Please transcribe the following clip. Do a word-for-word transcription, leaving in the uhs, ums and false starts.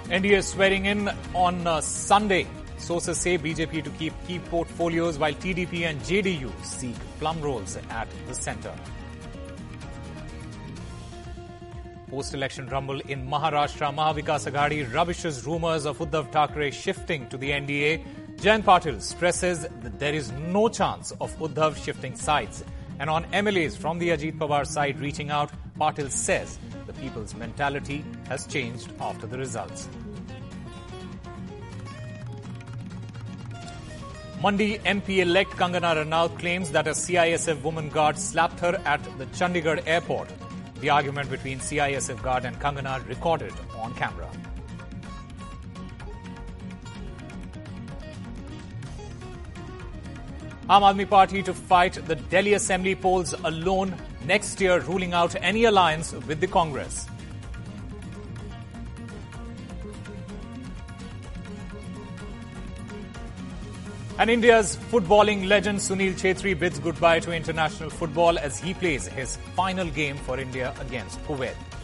N D A swearing in on uh, Sunday. Sources say B J P to keep key portfolios while T D P and J D U seek plum rolls at the centre. Post-election rumble in Maharashtra, Mahavikas Aghadi rubbishes rumours of Uddhav Thackeray shifting to the N D A. Jayant Patil stresses that there is no chance of Uddhav shifting sides. And on M L As from the Ajit Pawar side reaching out, Patil says the people's mentality has changed after the results. Mandi M P-elect Kangana Ranaut claims that a C I S F woman guard slapped her at the Chandigarh airport. The argument between C I S F guard and Kangana recorded on camera. Aam Aadmi Party to fight the Delhi Assembly polls alone next year, ruling out any alliance with the Congress. And India's footballing legend Sunil Chhetri bids goodbye to international football as he plays his final game for India against Kuwait.